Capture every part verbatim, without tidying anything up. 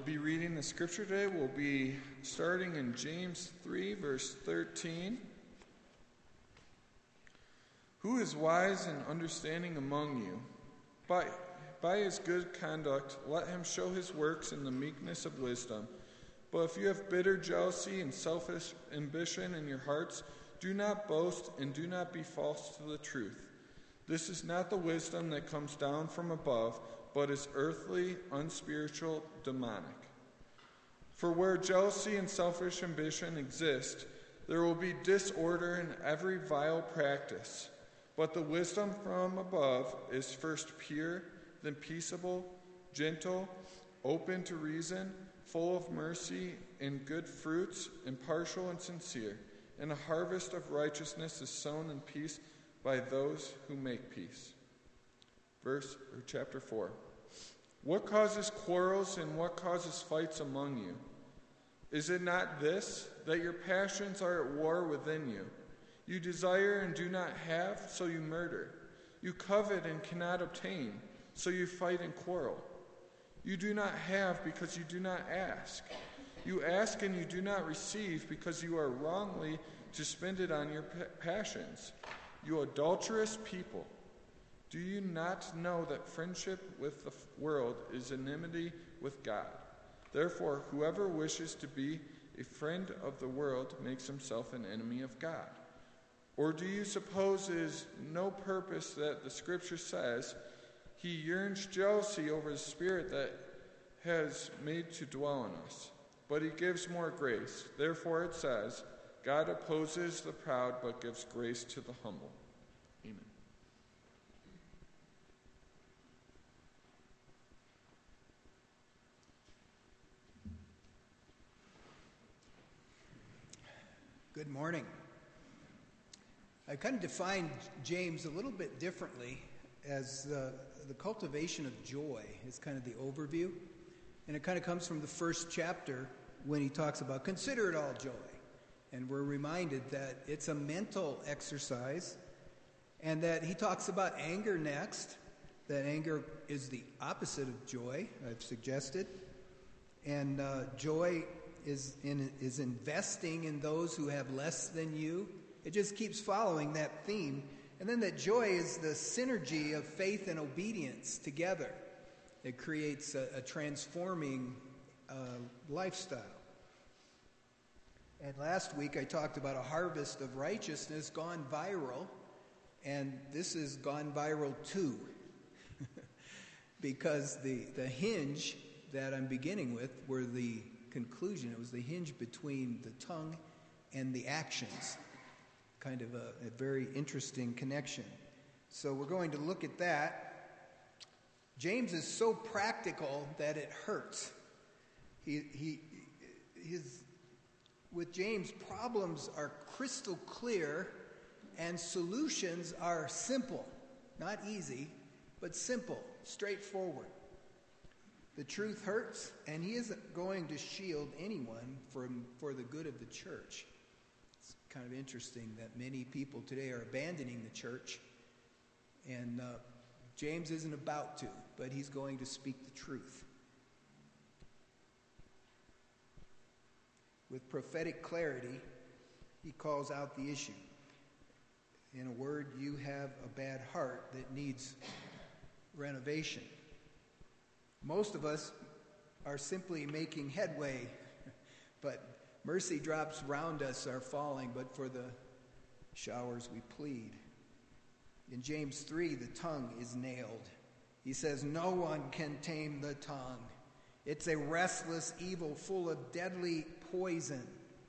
be reading the scripture today. We'll be starting in James three, verse thirteen. Who is wise and understanding among you? By, by his good conduct, let him show his works in the meekness of wisdom. But if you have bitter jealousy and selfish ambition in your hearts, do not boast and do not be false to the truth. This is not the wisdom that comes down from above, but is earthly, unspiritual, demonic. For where jealousy and selfish ambition exist, there will be disorder in every vile practice. But the wisdom from above is first pure, then peaceable, gentle, open to reason, full of mercy and good fruits, impartial and sincere. And a harvest of righteousness is sown in peace by those who make peace. Verse or chapter four. What causes quarrels and what causes fights among you? Is it not this, that your passions are at war within you? You desire and do not have, so you murder. You covet and cannot obtain, so you fight and quarrel. You do not have because you do not ask. You ask and you do not receive because you are wrongly to spend it on your passions. You adulterous people, do you not know that friendship with the world is enmity with God? Therefore, whoever wishes to be a friend of the world makes himself an enemy of God. Or do you suppose it is no purpose that the Scripture says, he yearns jealousy over the Spirit that has made to dwell in us, but he gives more grace. Therefore it says, God opposes the proud, but gives grace to the humble. Amen. Good morning. I kind of defined James a little bit differently as uh, the cultivation of joy is kind of the overview. And it kind of comes from the first chapter when he talks about consider it all joy. And we're reminded that it's a mental exercise and that he talks about anger next, that anger is the opposite of joy, I've suggested. And uh, joy is in, is investing in those who have less than you. It just keeps following that theme. And then that joy is the synergy of faith and obedience together. It creates a, a transforming uh, lifestyle. And last week I talked about a harvest of righteousness gone viral. And this has gone viral too. Because the, the hinge that I'm beginning with were the conclusion. It was the hinge between the tongue and the actions. Kind of a, a very interesting connection. So we're going to look at that. James is so practical that it hurts. He, he, his, with James, problems are crystal clear and solutions are simple. Not easy, but simple, straightforward. The truth hurts, and he isn't going to shield anyone from, for the good of the church. Kind of interesting that many people today are abandoning the church, and uh, James isn't about to, but he's going to speak the truth. With prophetic clarity, he calls out the issue. In a word, you have a bad heart that needs renovation. Most of us are simply making headway, but mercy drops round us are falling, but for the showers we plead. In James three, the tongue is nailed. He says, no one can tame the tongue. It's a restless evil full of deadly poison.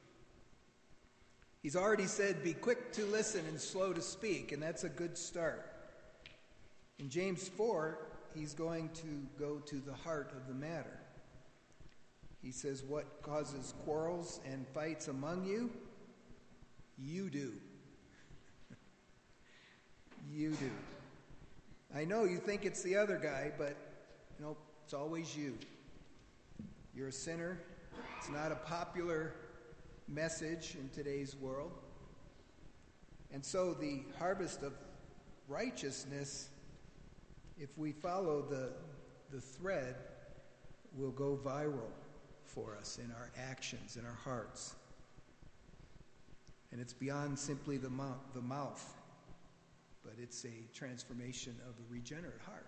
He's already said, be quick to listen and slow to speak, and that's a good start. In James four, he's going to go to the heart of the matter. He says, what causes quarrels and fights among you? You do. You do. I know you think it's the other guy, but nope, it's always you. You're a sinner. It's not a popular message in today's world. And so the harvest of righteousness, if we follow the, the thread, will go viral. for us in our actions, in our hearts. And it's beyond simply the mouth, the mouth, but it's a transformation of a regenerate heart.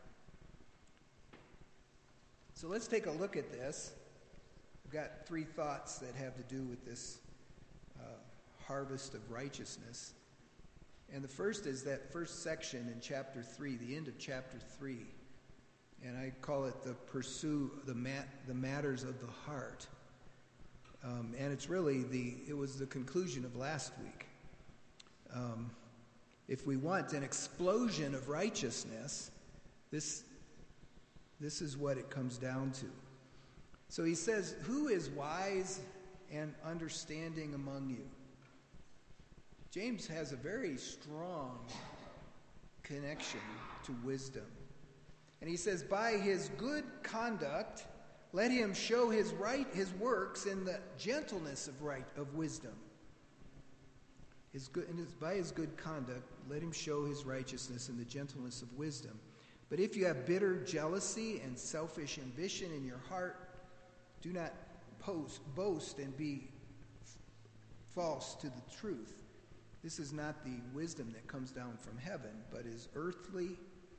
So let's take a look at this. I've got three thoughts that have to do with this uh, harvest of righteousness. And the first is that first section in chapter three, the end of chapter three. And I call it the pursue the mat, the matters of the heart. Um, and it's really the, it was the conclusion of last week. Um, if we want an explosion of righteousness, this, this is what it comes down to. So he says, who is wise and understanding among you? James has a very strong connection to wisdom. And he says, by his good conduct, let him show his right, his works in the gentleness of right of wisdom. His good, and his, by his good conduct, let him show his righteousness in the gentleness of wisdom. But if you have bitter jealousy and selfish ambition in your heart, do not post, boast and be f- false to the truth. This is not the wisdom that comes down from heaven, but is earthly,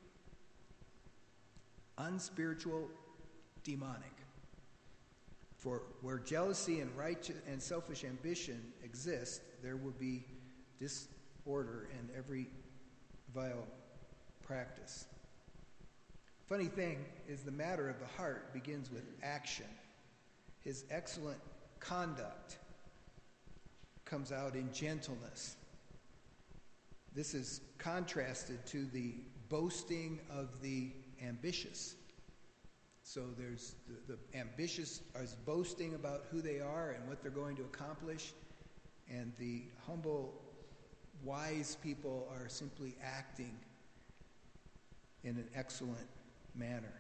unspiritual, demonic. For where jealousy and righteous and selfish ambition exist, there will be disorder and every vile practice. Funny thing is, the matter of the heart begins with action. His excellent conduct comes out in gentleness. This is contrasted to the boasting of the ambitious. So there's the, the ambitious are boasting about who they are and what they're going to accomplish, and the humble, wise people are simply acting in an excellent manner.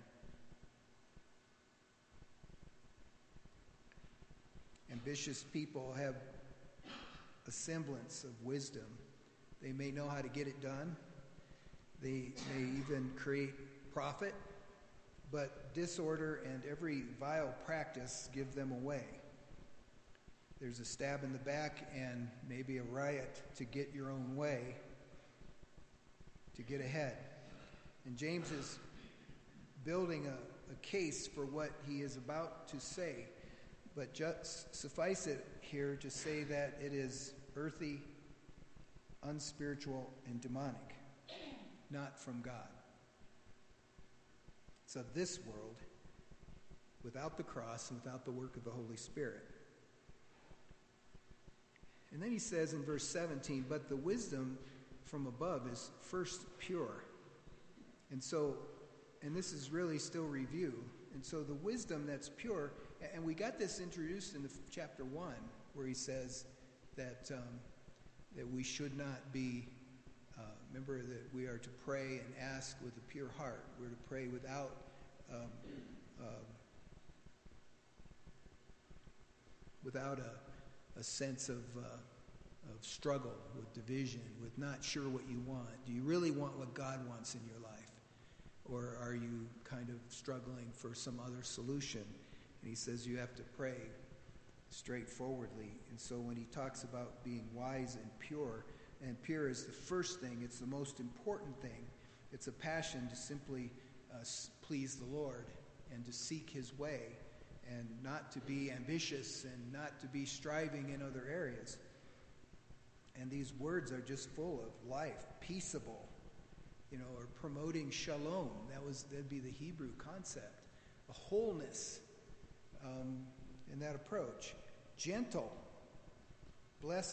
Ambitious people have a semblance of wisdom. They may know how to get it done. They may even create profit, but disorder and every vile practice give them away. There's a stab in the back and maybe a riot to get your own way, to get ahead. And James is building a, a case for what he is about to say, but just suffice it here to say that it is earthy, unspiritual, and demonic, not from God. It's of this world, without the cross and without the work of the Holy Spirit. And then he says in verse seventeen, but the wisdom from above is first pure. And so, and this is really still review. And so the wisdom that's pure, and we got this introduced in the chapter one, where he says that um, that we should not be, uh, remember that we are to pray and ask with a pure heart. We're to pray without um, uh, without a, a sense of, uh, of struggle, with division, with not sure what you want. Do you really want what God wants in your life? Or are you kind of struggling for some other solution? And he says you have to pray straightforwardly. And so when he talks about being wise and pure, and pure is the first thing, it's the most important thing. It's a passion to simply uh, please the Lord and to seek his way, and not to be ambitious and not to be striving in other areas. And these words are just full of life, peaceable, you know, or promoting shalom. That was that'd be the Hebrew concept, a wholeness um, in that approach. Gentle, blessed.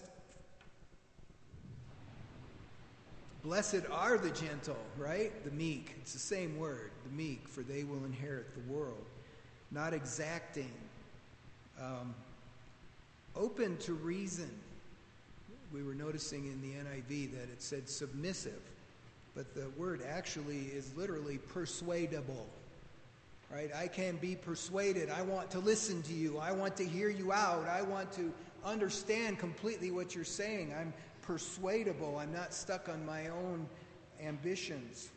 Blessed are the gentle, right? The meek. It's the same word, the meek, for they will inherit the world. Not exacting. Um, open to reason. We were noticing in the N I V that it said submissive, but the word actually is literally persuadable. Right? I can be persuaded. I want to listen to you. I want to hear you out. I want to understand completely what you're saying. I'm persuadable. I'm not stuck on my own ambitions.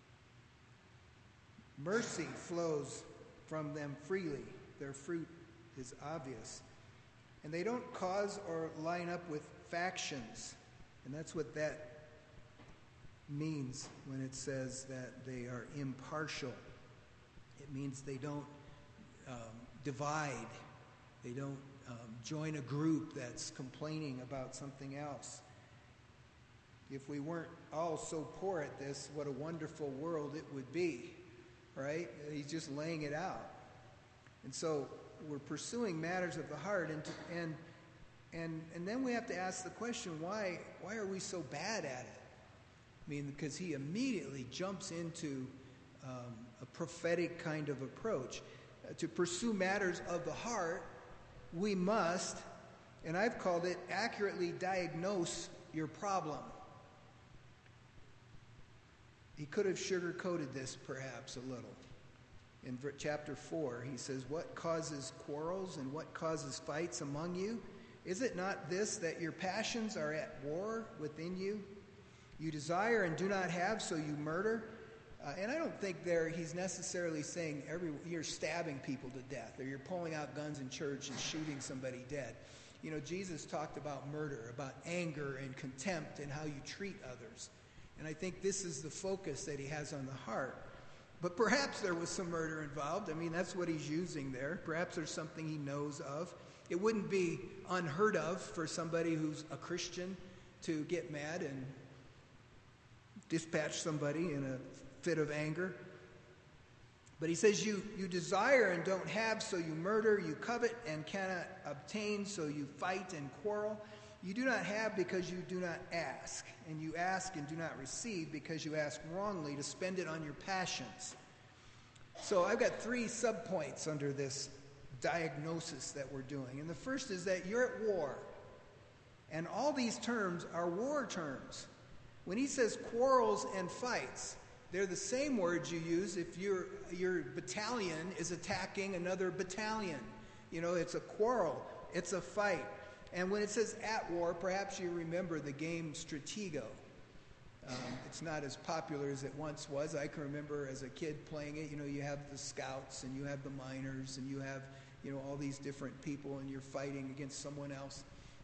Mercy flows from them freely. Their fruit is obvious. And they don't cause or line up with factions. And that's what that means when it says that they are impartial. It means they don't um, divide. They don't um, join a group that's complaining about something else. If we weren't all so poor at this, what a wonderful world it would be, right? He's just laying it out. And so we're pursuing matters of the heart, and to, and and and then we have to ask the question, why why are we so bad at it? I mean, because he immediately jumps into um, a prophetic kind of approach. Uh, to pursue matters of the heart, we must, and I've called it, accurately diagnose your problem. He could have sugar-coated this perhaps a little. In chapter four, he says, "What causes quarrels and what causes fights among you? Is it not this, that your passions are at war within you? You desire and do not have, so you murder." Uh, and I don't think there he's necessarily saying every you're stabbing people to death, or you're pulling out guns in church and shooting somebody dead. You know, Jesus talked about murder, about anger and contempt and how you treat others. And I think this is the focus that he has on the heart. But perhaps there was some murder involved. I mean, that's what he's using there. Perhaps there's something he knows of. It wouldn't be unheard of for somebody who's a Christian to get mad and dispatch somebody in a fit of anger. But he says, you, you desire and don't have, so you murder. You covet and cannot obtain, so you fight and quarrel. You do not have because you do not ask. And you ask and do not receive because you ask wrongly to spend it on your passions. So I've got three subpoints under this diagnosis that we're doing. And the first is that you're at war. And all these terms are war terms. When he says quarrels and fights, they're the same words you use if your your battalion is attacking another battalion. You know, it's a quarrel, it's a fight. And when it says at war, perhaps you remember the game Stratego. Um, it's not as popular as it once was. I can remember as a kid playing it. You know, you have the scouts and you have the miners and you have, you know, all these different people, and you're fighting against someone else.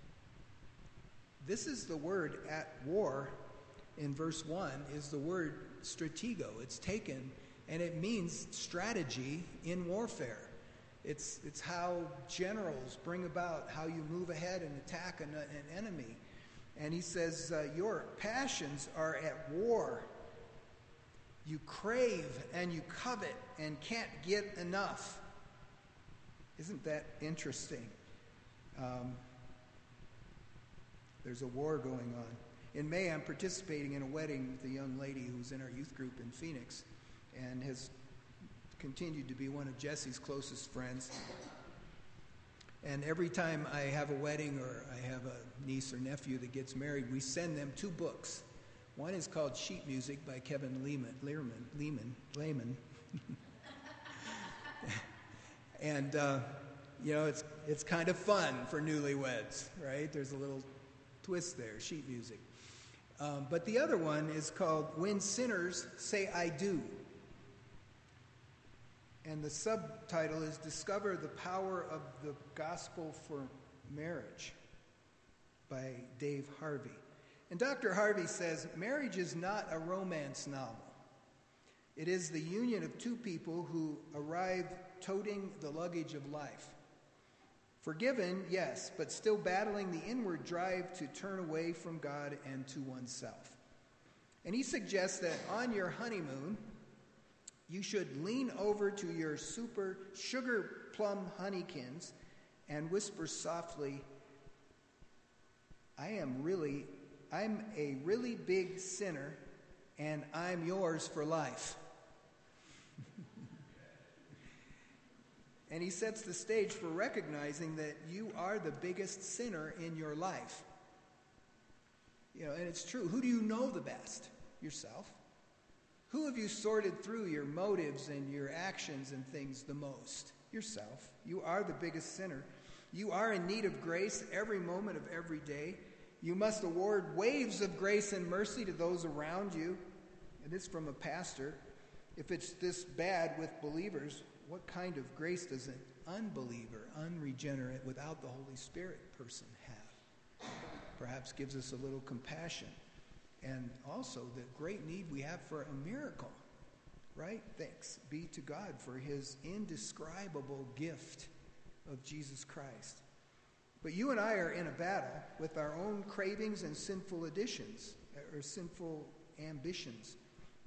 This is the word at war in verse one, is the word stratego. It's taken, and it means strategy in warfare. It's it's how generals bring about how you move ahead and attack an, an enemy. And he says, uh, your passions are at war. You crave and you covet and can't get enough. Isn't that interesting? Um, there's a war going on. In May, I'm participating in a wedding with a young lady who's in our youth group in Phoenix and has continued to be one of Jesse's closest friends. And every time I have a wedding or I have a niece or nephew that gets married, we send them two books. One is called Sheet Music by Kevin Lehman, Lehrman, Lehman, Lehman. And, uh, you know, it's it's kind of fun for newlyweds, right? There's a little twist there, sheet music. Um, but the other one is called When Sinners Say I Do. And the subtitle is Discover the Power of the Gospel for Marriage by Dave Harvey. And Doctor Harvey says, marriage is not a romance novel. It is the union of two people who arrive toting the luggage of life. Forgiven, yes, but still battling the inward drive to turn away from God and to oneself. And he suggests that on your honeymoon, you should lean over to your super sugar plum honeykins and whisper softly, I am really, I'm a really big sinner, and I'm yours for life. And he sets the stage for recognizing that you are the biggest sinner in your life. You know, and it's true. Who do you know the best? Yourself. Who have you sorted through your motives and your actions and things the most? Yourself. You are the biggest sinner. You are in need of grace every moment of every day. You must award waves of grace and mercy to those around you. And it's from a pastor. If it's this bad with believers, what kind of grace does it unbeliever, unregenerate, without the Holy Spirit person have? Perhaps gives us a little compassion. And also the great need we have for a miracle, right? Thanks be to God for his indescribable gift of Jesus Christ. But you and I are in a battle with our own cravings and sinful additions, or sinful ambitions.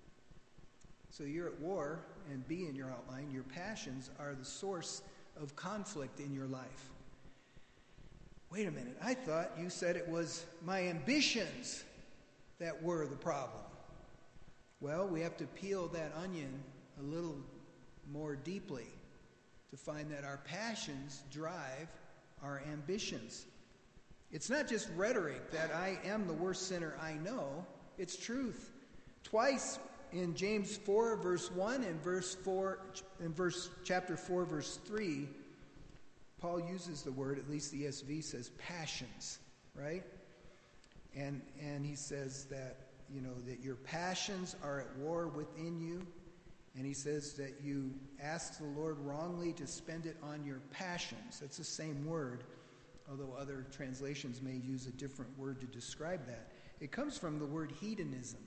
So you're at war, and B in your outline, your passions are the source of conflict in your life. Wait a minute, I thought you said it was my ambitions that were the problem. Well, we have to peel that onion a little more deeply to find that our passions drive our ambitions. It's not just rhetoric that I am the worst sinner I know. It's truth. Twice in James four, verse one, and verse four, in verse chapter four, verse three, Paul uses the word, at least the E S V says, passions, right? And and he says that, you know, that your passions are at war within you. And he says that you ask the Lord wrongly to spend it on your passions. That's the same word, although other translations may use a different word to describe that. It comes from the word hedonism.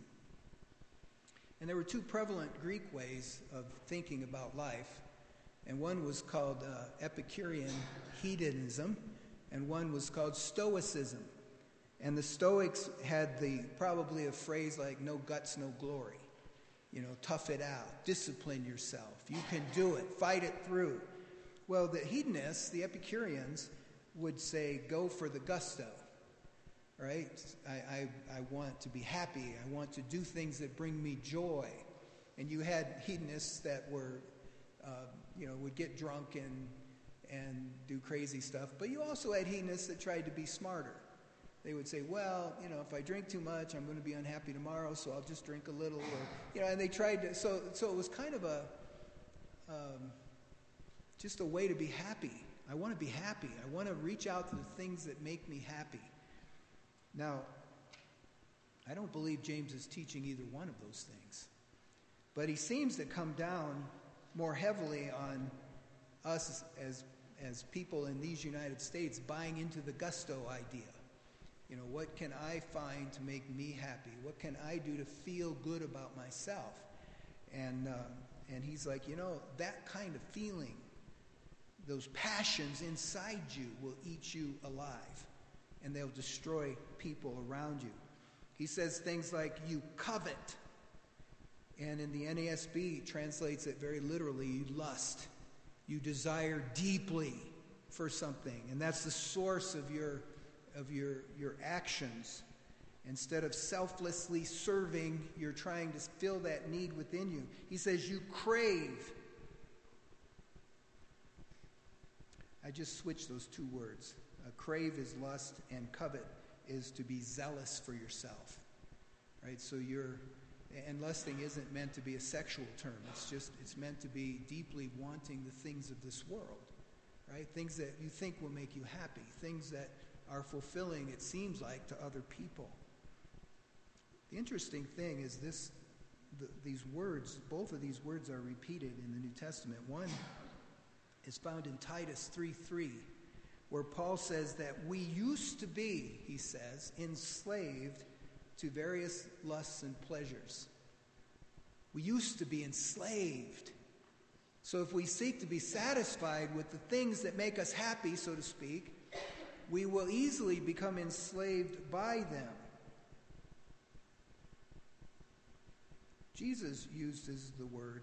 And there were two prevalent Greek ways of thinking about life. And one was called uh, Epicurean hedonism, and one was called Stoicism. And the Stoics had the probably a phrase like, no guts, no glory. You know, tough it out, discipline yourself. You can do it, fight it through. Well, the hedonists, the Epicureans, would say, go for the gusto, right? I, I, I want to be happy. I want to do things that bring me joy. And you had hedonists that were, uh, you know, would get drunk and, and do crazy stuff. But you also had hedonists that tried to be smarter. They would say, well, you know, if I drink too much, I'm going to be unhappy tomorrow, so I'll just drink a little. Or, you know, and they tried to, so so it was kind of a, um, just a way to be happy. I want to be happy. I want to reach out to the things that make me happy. Now, I don't believe James is teaching either one of those things. But he seems to come down more heavily on us as as people in these United States buying into the gusto idea. You know, what can I find to make me happy? What can I do to feel good about myself? And uh, and he's like, you know, that kind of feeling, those passions inside you will eat you alive, and they'll destroy people around you. He says things like, you covet. And in the N A S B translates it very literally, you lust. You desire deeply for something, and that's the source of your of your, your actions. Instead of selflessly serving, you're trying to fill that need within you. He says you crave. I just switched those two words. Uh, crave is lust, and covet is to be zealous for yourself. Right? So you're, and lusting isn't meant to be a sexual term. It's just, it's meant to be deeply wanting the things of this world. Right? Things that you think will make you happy. Things that are fulfilling, it seems like, to other people. The interesting thing is this, the, these words, both of these words are repeated in the New Testament. One is found in Titus three three, where Paul says that we used to be, he says, enslaved to various lusts and pleasures. We used to be enslaved. So if we seek to be satisfied with the things that make us happy, so to speak, we will easily become enslaved by them. Jesus uses the word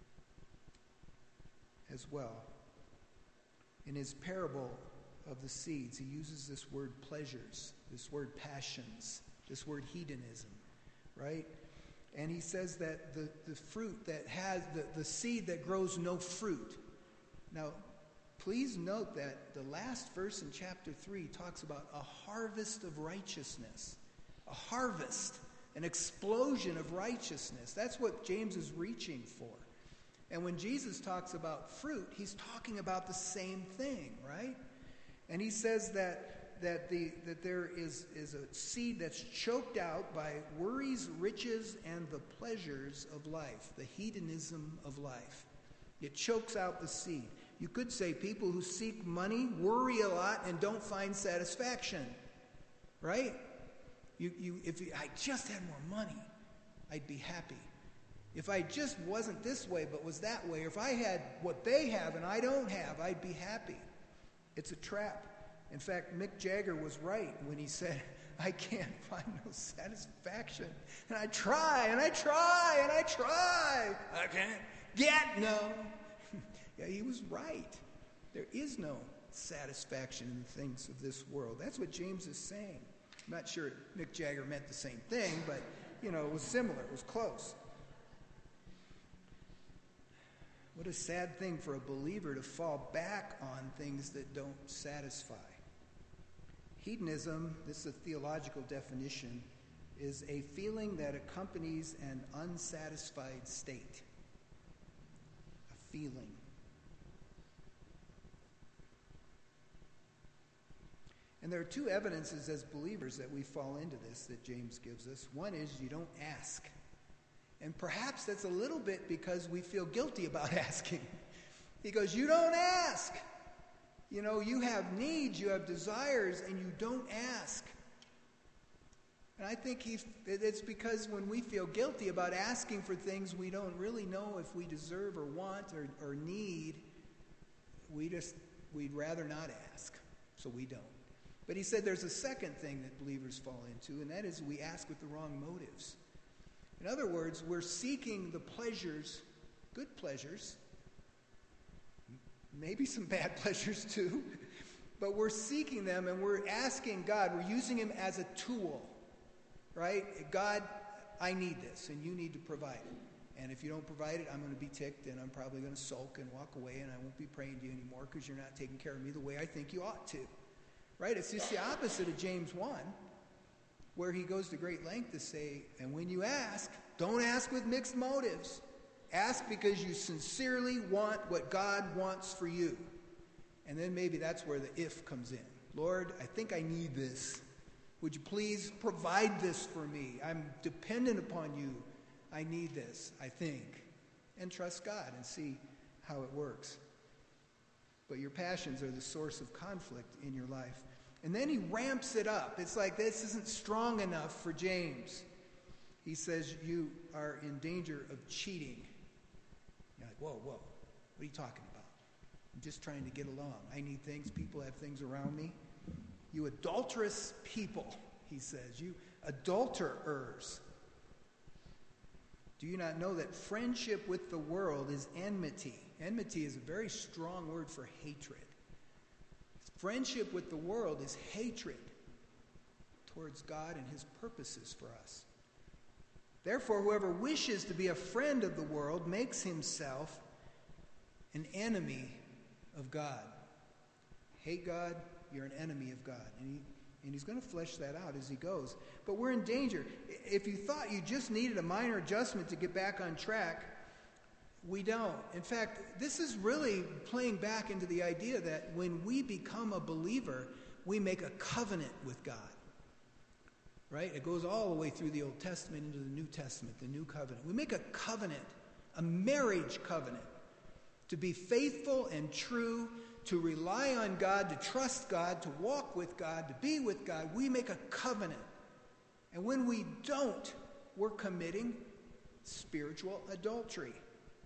as well. In his parable of the seeds, he uses this word pleasures, this word passions, this word hedonism, right? And he says that the, the fruit that has, the, the seed that grows no fruit. Now, please note that the last verse in chapter three talks about a harvest of righteousness. A harvest, an explosion of righteousness. That's what James is reaching for. And when Jesus talks about fruit, he's talking about the same thing, right? And he says that that the that there is, is a seed that's choked out by worries, riches, and the pleasures of life, the hedonism of life. It chokes out the seed. You could say people who seek money worry a lot and don't find satisfaction. Right? You, you, if you, I just had more money, I'd be happy. If I just wasn't this way but was that way, or if I had what they have and I don't have, I'd be happy. It's a trap. In fact, Mick Jagger was right when he said, I can't find no satisfaction. And I try, and I try, and I try. I can't get no. Yeah, he was right. There is no satisfaction in the things of this world. That's what James is saying. I'm not sure Mick Jagger meant the same thing, but, you know, it was similar. It was close. What a sad thing for a believer to fall back on things that don't satisfy. Hedonism, this is a theological definition, is a feeling that accompanies an unsatisfied state. A feeling. And there are two evidences as believers that we fall into this that James gives us. One is you don't ask. And perhaps that's a little bit because we feel guilty about asking. He goes, you don't ask. You know, you have needs, you have desires, and you don't ask. And I think he, it's because when we feel guilty about asking for things we don't really know if we deserve or want or, or need, we just, we'd rather not ask, so we don't. But he said there's a second thing that believers fall into, and that is we ask with the wrong motives. In other words, we're seeking the pleasures, good pleasures, maybe some bad pleasures too, but we're seeking them and we're asking God, we're using him as a tool, right? God, I need this and you need to provide it. And if you don't provide it, I'm going to be ticked and I'm probably going to sulk and walk away and I won't be praying to you anymore because you're not taking care of me the way I think you ought to, right? It's just the opposite of James one, where he goes to great length to say, and when you ask, don't ask with mixed motives. Ask because you sincerely want what God wants for you. And then maybe that's where the if comes in. Lord, I think I need this. Would you please provide this for me? I'm dependent upon you. I need this, I think. And trust God and see how it works. But your passions are the source of conflict in your life. And then he ramps it up. It's like this isn't strong enough for James. He says you are in danger of cheating. You're like, whoa, whoa, what are you talking about? I'm just trying to get along. I need things. People have things around me. You adulterous people, he says. You adulterers. Do you not know that friendship with the world is enmity? Enmity is a very strong word for hatred. Friendship with the world is hatred towards God and his purposes for us. Therefore, whoever wishes to be a friend of the world makes himself an enemy of God. Hate God, you're an enemy of God. And, he, and he's going to flesh that out as he goes. But we're in danger. If you thought you just needed a minor adjustment to get back on track, we don't. In fact, this is really playing back into the idea that when we become a believer, we make a covenant with God. Right? It goes all the way through the Old Testament into the New Testament, the New Covenant. We make a covenant, a marriage covenant, to be faithful and true, to rely on God, to trust God, to walk with God, to be with God. We make a covenant. And when we don't, we're committing spiritual adultery.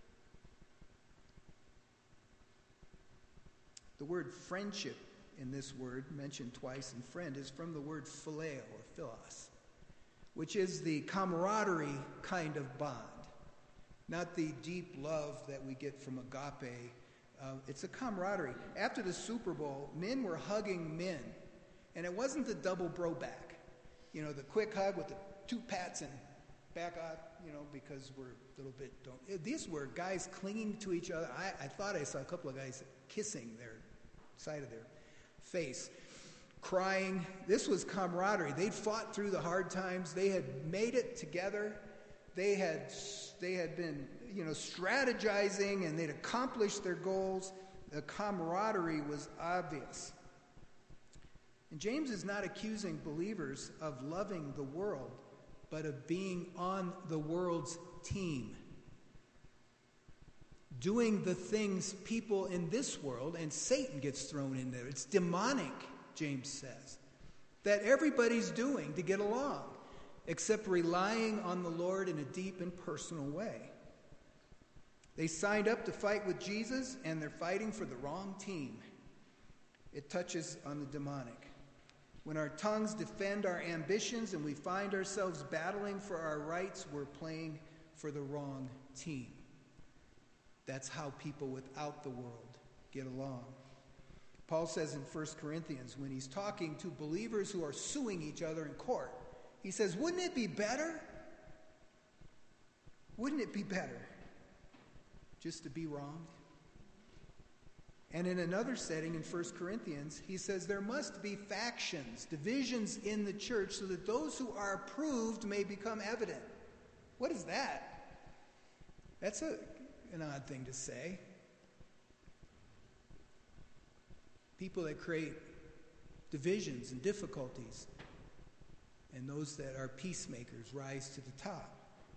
The word friendship in this word, mentioned twice in friend, is from the word phileo or philos, which is the camaraderie kind of bond, not the deep love that we get from agape. Uh, it's a camaraderie. After the Super Bowl, men were hugging men, and it wasn't the double bro back, you know, the quick hug with the two pats and back up, you know, because we're a little bit don't. These were guys clinging to each other. I, I thought I saw a couple of guys kissing their side of their face, crying. This was camaraderie. They'd fought through the hard times. They had made it together. They had they had been, you know, strategizing, and they'd accomplished their goals. The camaraderie was obvious. And James is not accusing believers of loving the world, but of being on the world's team. doing the things people in this world, and Satan gets thrown in there. It's demonic, James says, that everybody's doing to get along, except relying on the Lord in a deep and personal way. They signed up to fight with Jesus, and they're fighting for the wrong team. It touches on the demonic. When our tongues defend our ambitions and we find ourselves battling for our rights, we're playing for the wrong team. That's how people without the world get along. Paul says in First Corinthians, when he's talking to believers who are suing each other in court, he says, wouldn't it be better? Wouldn't it be better just to be wrong? And in another setting in First Corinthians, he says there must be factions, divisions in the church, so that those who are approved may become evident. What is that? That's a, an odd thing to say. People that create divisions and difficulties, and those that are peacemakers rise to the top.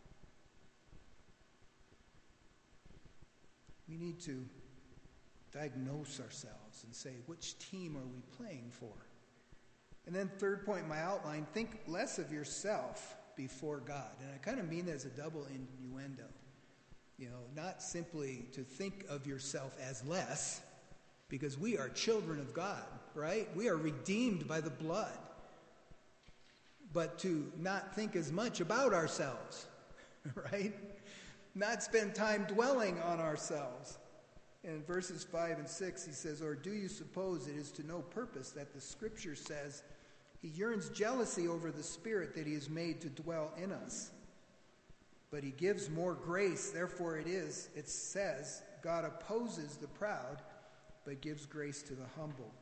We need to diagnose ourselves and say, which team are we playing for? And then third point in my outline, think less of yourself before God. And I kind of mean that as a double innuendo. You know, not simply to think of yourself as less, because we are children of God, right? We are redeemed by the blood. But to not think as much about ourselves, right? Not spend time dwelling on ourselves. In verses five and six, he says, or do you suppose it is to no purpose that the Scripture says he yearns jealousy over the Spirit that he has made to dwell in us? But he gives more grace. Therefore it is, it says, God opposes the proud, but gives grace to the humble.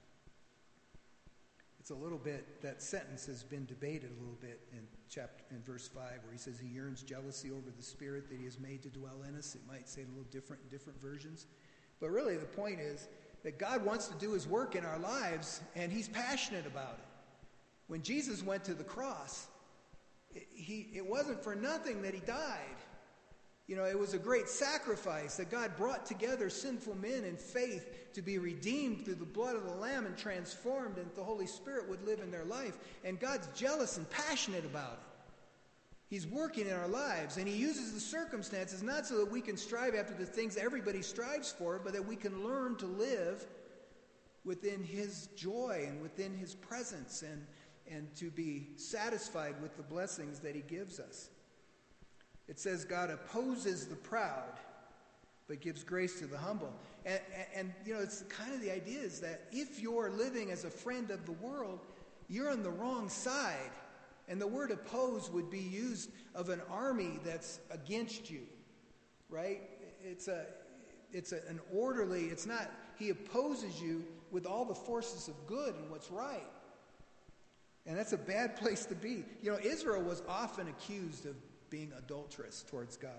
It's a little bit, that sentence has been debated a little bit in chapter in verse five, where he says he yearns jealousy over the Spirit that he has made to dwell in us. It might say it a little different in different versions. But really the point is that God wants to do his work in our lives, and he's passionate about it. When Jesus went to the cross, it, he, it wasn't for nothing that he died. You know, it was a great sacrifice that God brought together sinful men in faith to be redeemed through the blood of the Lamb and transformed, and the Holy Spirit would live in their life. And God's jealous and passionate about it. He's working in our lives, and he uses the circumstances not so that we can strive after the things everybody strives for, but that we can learn to live within his joy and within his presence, and, and to be satisfied with the blessings that he gives us. It says God opposes the proud, but gives grace to the humble. And, and, and, you know, it's kind of the idea is that if you're living as a friend of the world, you're on the wrong side. And the word oppose would be used of an army that's against you, right? It's a, it's a, an orderly, it's not, he opposes you with all the forces of good and what's right. And that's a bad place to be. You know, Israel was often accused of being adulterous towards God.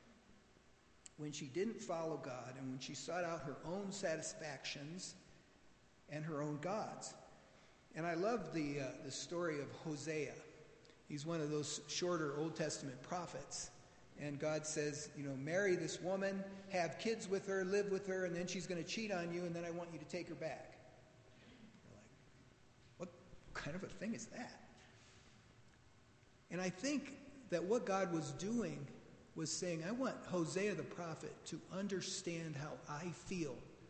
When she didn't follow God and when she sought out her own satisfactions and her own gods. And I love the, uh, the story of Hosea. He's one of those shorter Old Testament prophets. And God says, you know, marry this woman, have kids with her, live with her, and then she's going to cheat on you, and then I want you to take her back. You're like, what kind of a thing is that? And I think that what God was doing was saying, I want Hosea the prophet to understand how I feel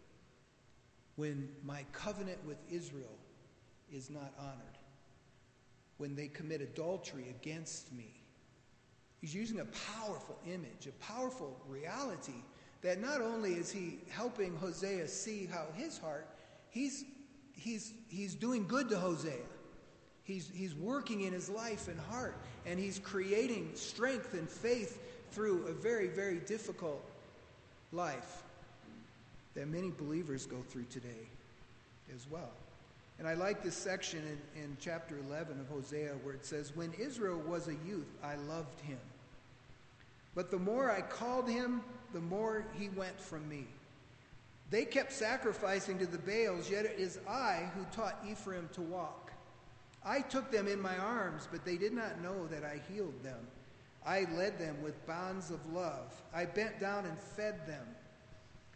when my covenant with Israel is not honored, when they commit adultery against me. He's using a powerful image, a powerful reality, that not only is he helping Hosea see how his heart, he's, he's, he's doing good to Hosea. He's, he's working in his life and heart, and he's creating strength and faith through a very, very difficult life that many believers go through today as well. And I like this section in, in chapter eleven of Hosea where it says, when Israel was a youth, I loved him. But the more I called him, the more he went from me. They kept sacrificing to the Baals, yet it is I who taught Ephraim to walk. I took them in my arms, but they did not know that I healed them. I led them with bonds of love. I bent down and fed them.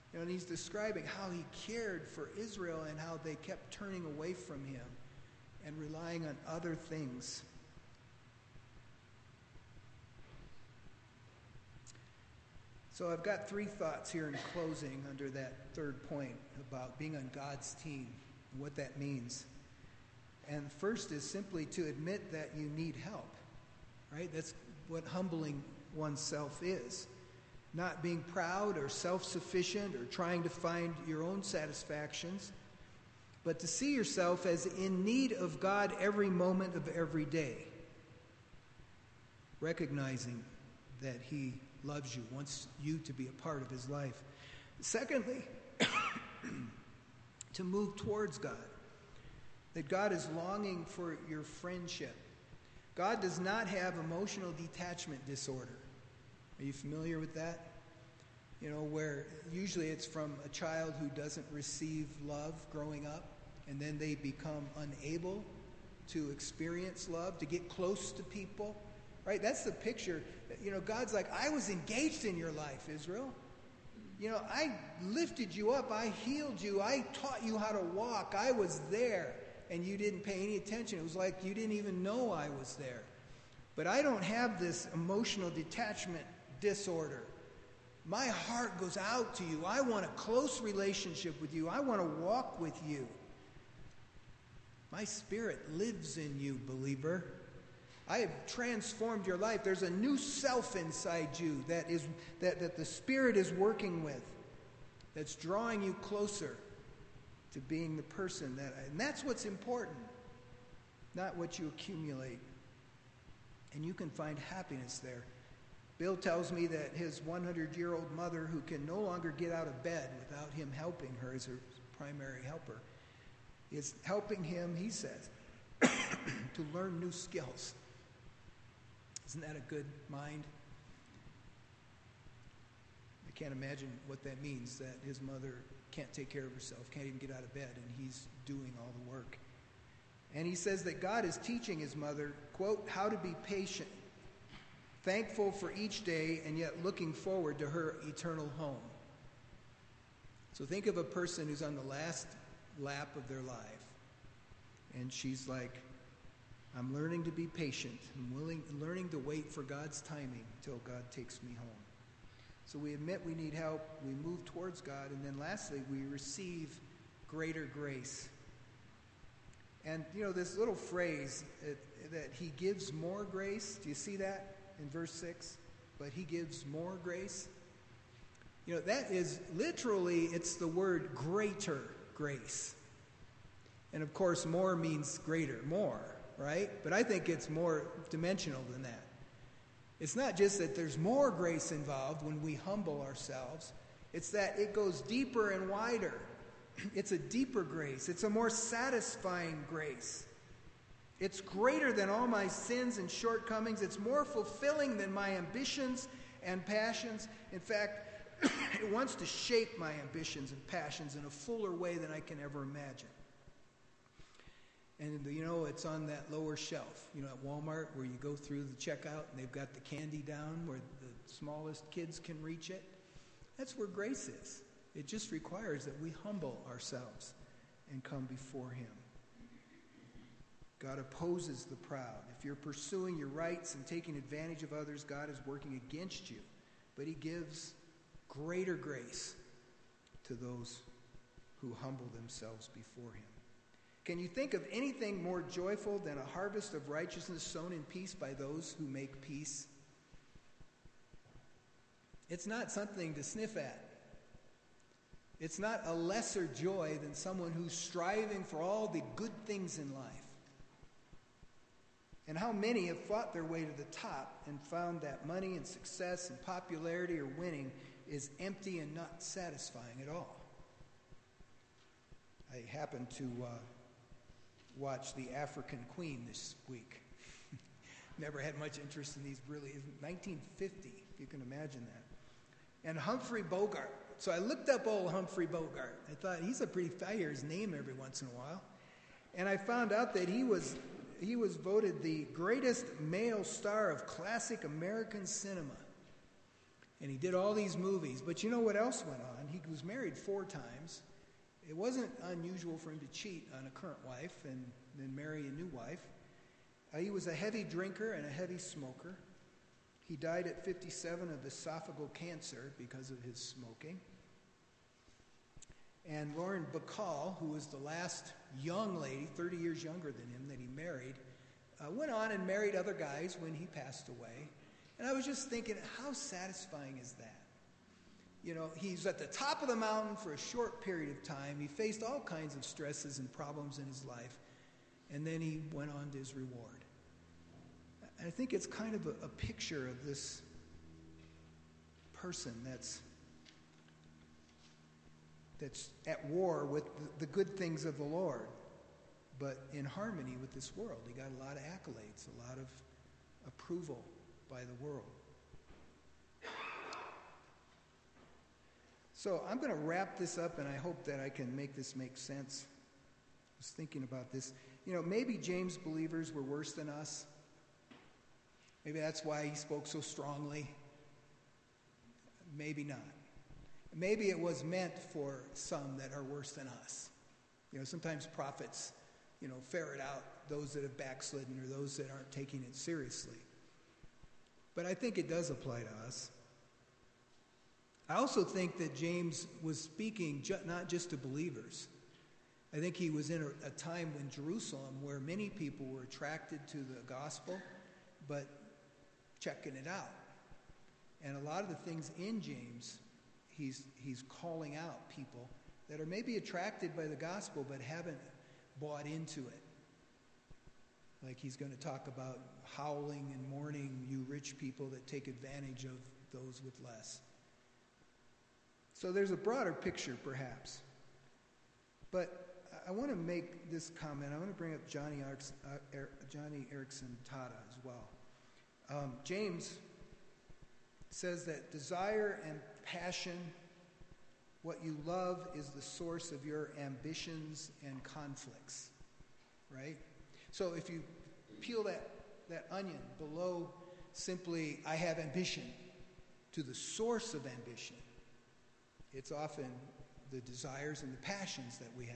You know, and he's describing how he cared for Israel and how they kept turning away from him and relying on other things. So I've got three thoughts here in closing under that third point about being on God's team and what that means. And first is simply to admit that you need help, right? That's what humbling oneself is. Not being proud or self-sufficient or trying to find your own satisfactions, but to see yourself as in need of God every moment of every day, recognizing that he loves you, wants you to be a part of his life. Secondly, to move towards God, that God is longing for your friendship. God does not have emotional detachment disorder. Are you familiar with that? You know, where usually it's from a child who doesn't receive love growing up, and then they become unable to experience love, to get close to people. Right? That's the picture. You know, God's like, I was engaged in your life, Israel. You know, I lifted you up. I healed you. I taught you how to walk. I was there, and you didn't pay any attention. It was like you didn't even know I was there. But I don't have this emotional detachment disorder. My heart goes out to you. I want a close relationship with you. I want to walk with you. My spirit lives in you, believer. I have transformed your life. There's a new self inside you that is that, that the Spirit is working with, that's drawing you closer to being the person that, and that's what's important, not what you accumulate. And you can find happiness there. Bill tells me that his hundred-year-old mother, who can no longer get out of bed without him helping her as her primary helper, is helping him, he says, to learn new skills. Isn't that a good mind? I can't imagine what that means, that his mother can't take care of herself, can't even get out of bed, and he's doing all the work. And he says that God is teaching his mother, quote, how to be patient, thankful for each day, and yet looking forward to her eternal home. So think of a person who's on the last lap of their life, and she's like, I'm learning to be patient. I'm willing, learning to wait for God's timing till God takes me home. So we admit we need help, we move towards God, and then lastly, we receive greater grace. And, you know, this little phrase it, that he gives more grace, do you see that in verse six? But he gives more grace. You know, that is literally, it's the word greater grace. And of course, more means greater, more, right? But I think it's more dimensional than that. It's not just that there's more grace involved when we humble ourselves. It's that it goes deeper and wider. It's a deeper grace. It's a more satisfying grace. It's greater than all my sins and shortcomings. It's more fulfilling than my ambitions and passions. In fact, it wants to shape my ambitions and passions in a fuller way than I can ever imagine. And, you know, it's on that lower shelf, you know, at Walmart where you go through the checkout and they've got the candy down where the smallest kids can reach it. That's where grace is. It just requires that we humble ourselves and come before him. God opposes the proud. If you're pursuing your rights and taking advantage of others, God is working against you. But he gives greater grace to those who humble themselves before him. Can you think of anything more joyful than a harvest of righteousness sown in peace by those who make peace? It's not something to sniff at. It's not a lesser joy than someone who's striving for all the good things in life. And how many have fought their way to the top and found that money and success and popularity or winning is empty and not satisfying at all? I happened to uh, watch The African Queen this week. Never had much interest in these really, nineteen fifty, if you can imagine that. And Humphrey Bogart. So I looked up old Humphrey Bogart. I thought, he's a pretty, I hear his name every once in a while. And I found out that he was he was voted the greatest male star of classic American cinema. And he did all these movies. But you know what else went on? He was married four times. It wasn't unusual for him to cheat on a current wife and then marry a new wife. Uh, he was a heavy drinker and a heavy smoker. He died at fifty-seven of esophageal cancer because of his smoking. And Lauren Bacall, who was the last young lady, thirty years younger than him, that he married, uh, went on and married other guys when he passed away. And I was just thinking, how satisfying is that? You know, he's at the top of the mountain for a short period of time. He faced all kinds of stresses and problems in his life. And then he went on to his reward. I think it's kind of a, a picture of this person that's that's at war with the, the good things of the Lord, but in harmony with this world. He got a lot of accolades, a lot of approval by the world. So I'm going to wrap this up, and I hope that I can make this make sense. I was thinking about this. You know, maybe James' believers were worse than us. Maybe that's why he spoke so strongly. Maybe not. Maybe it was meant for some that are worse than us. You know, sometimes prophets, you know, ferret out those that have backslidden or those that aren't taking it seriously. But I think it does apply to us. I also think that James was speaking ju- not just to believers. I think he was in a, a time when Jerusalem, where many people were attracted to the gospel, but checking it out. And a lot of the things in James, he's he's calling out people that are maybe attracted by the gospel but haven't bought into it. Like he's going to talk about howling and mourning, you rich people that take advantage of those with less. So there's a broader picture, perhaps. But I want to make this comment. I want to bring up Johnny, Arks, uh, er, Johnny Erickson Tada as well. Um, James says that desire and passion, what you love, is the source of your ambitions and conflicts, right? So if you peel that, that onion below simply, I have ambition, to the source of ambition, it's often the desires and the passions that we have.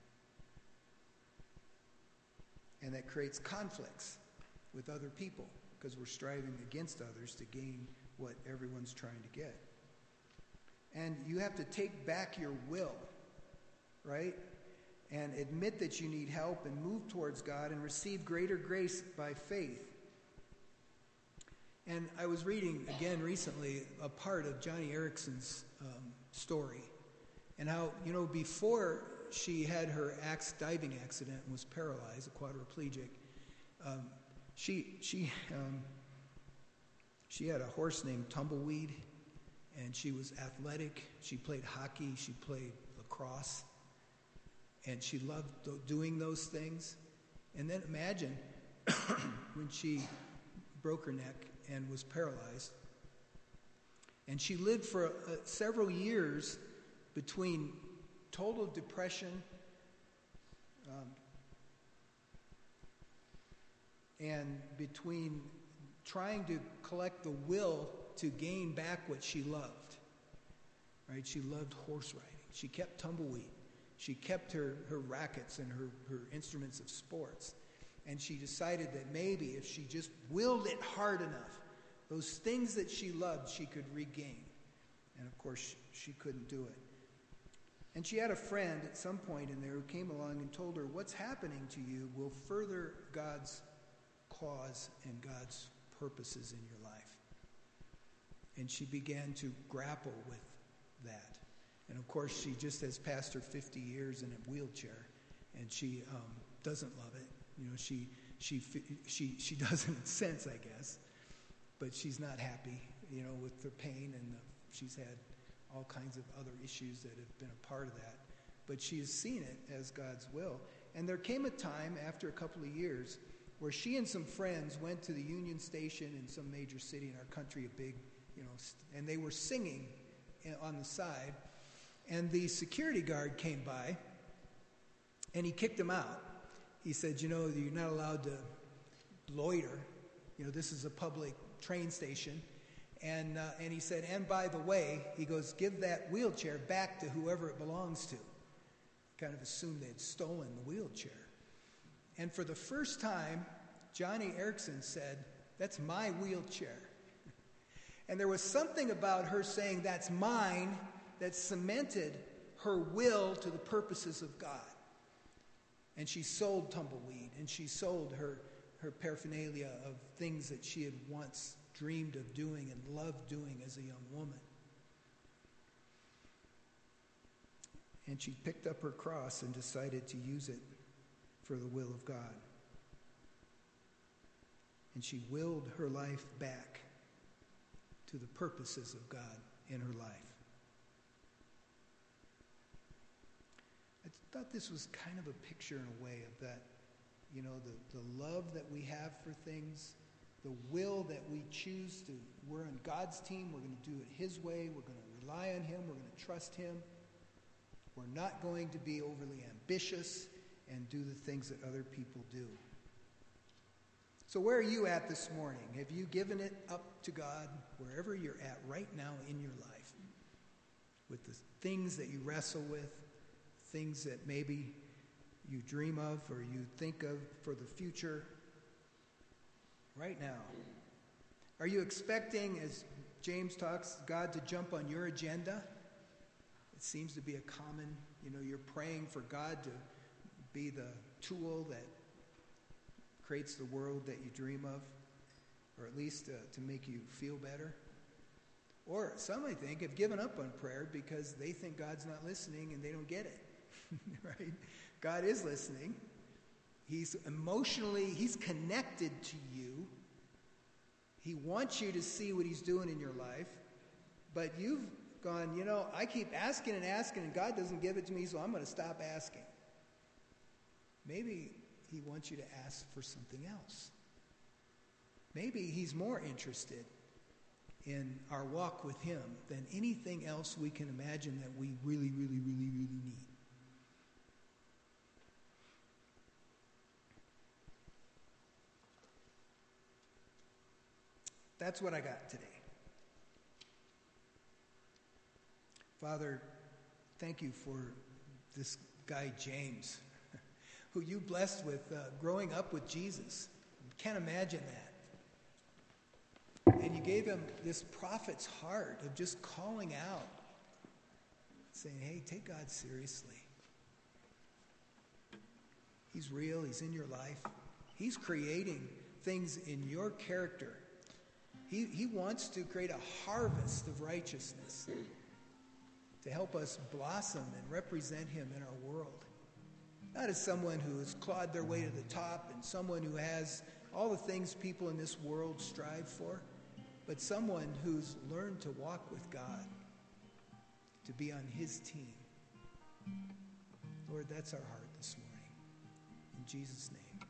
And that creates conflicts with other people because we're striving against others to gain what everyone's trying to get. And you have to take back your will, right? And admit that you need help and move towards God and receive greater grace by faith. And I was reading again recently a part of Johnny Erickson's um, story, and how, you know, before she had her axe diving accident and was paralyzed, a quadriplegic, um, she she um, she had a horse named Tumbleweed, and she was athletic. She played hockey, she played lacrosse, and she loved doing those things. And then imagine when she broke her neck and was paralyzed. And she lived for uh, several years between total depression um, and between trying to collect the will to gain back what she loved. Right? She loved horse riding. She kept Tumbleweed. She kept her, her rackets and her, her instruments of sports. And she decided that maybe if she just willed it hard enough, those things that she loved, she could regain. And of course, she couldn't do it. And she had a friend at some point in there who came along and told her, what's happening to you will further God's cause and God's purposes in your life. And she began to grapple with that. And of course, she just has passed her fifty years in a wheelchair, and she um, doesn't love it. You know, she she she she does in a sense, I guess. But she's not happy, you know, with her pain, and the, she's had all kinds of other issues that have been a part of that. But she has seen it as God's will. And there came a time after a couple of years where she and some friends went to the Union Station in some major city in our country, a big, you know, and they were singing on the side. And the security guard came by, and he kicked them out. He said, you know, you're not allowed to loiter. You know, this is a public train station, And, uh, and he said, and by the way, he goes, give that wheelchair back to whoever it belongs to. Kind of assumed they'd stolen the wheelchair. And for the first time, Johnny Erickson said, that's my wheelchair. And there was something about her saying, that's mine, that cemented her will to the purposes of God. And she sold Tumbleweed, and she sold her, her paraphernalia of things that she had once dreamed of doing and loved doing as a young woman. And she picked up her cross and decided to use it for the will of God. And she willed her life back to the purposes of God in her life. I thought this was kind of a picture in a way of that, you know, the, the love that we have for things, the will that we choose to, we're on God's team, we're going to do it His way, we're going to rely on Him, we're going to trust Him. We're not going to be overly ambitious and do the things that other people do. So where are you at this morning? Have you given it up to God wherever you're at right now in your life? With the things that you wrestle with, things that maybe you dream of or you think of for the future right now. Are you expecting, as James talks, God to jump on your agenda? It seems to be a common, you know, you're praying for God to be the tool that creates the world that you dream of, or at least uh, to make you feel better. Or some, I think, have given up on prayer because they think God's not listening and they don't get it. Right? God is listening. He's emotionally, He's connected to you. He wants you to see what He's doing in your life. But you've gone, you know, I keep asking and asking and God doesn't give it to me, so I'm going to stop asking. Maybe He wants you to ask for something else. Maybe He's more interested in our walk with Him than anything else we can imagine that we really, really, really, really need. That's what I got today. Father, thank you for this guy, James, who you blessed with uh, growing up with Jesus. Can't imagine that. And you gave him this prophet's heart of just calling out, saying, hey, take God seriously. He's real. He's in your life. He's creating things in your character. He, he wants to create a harvest of righteousness to help us blossom and represent Him in our world. Not as someone who has clawed their way to the top and someone who has all the things people in this world strive for, but someone who's learned to walk with God, to be on His team. Lord, that's our heart this morning. In Jesus' name.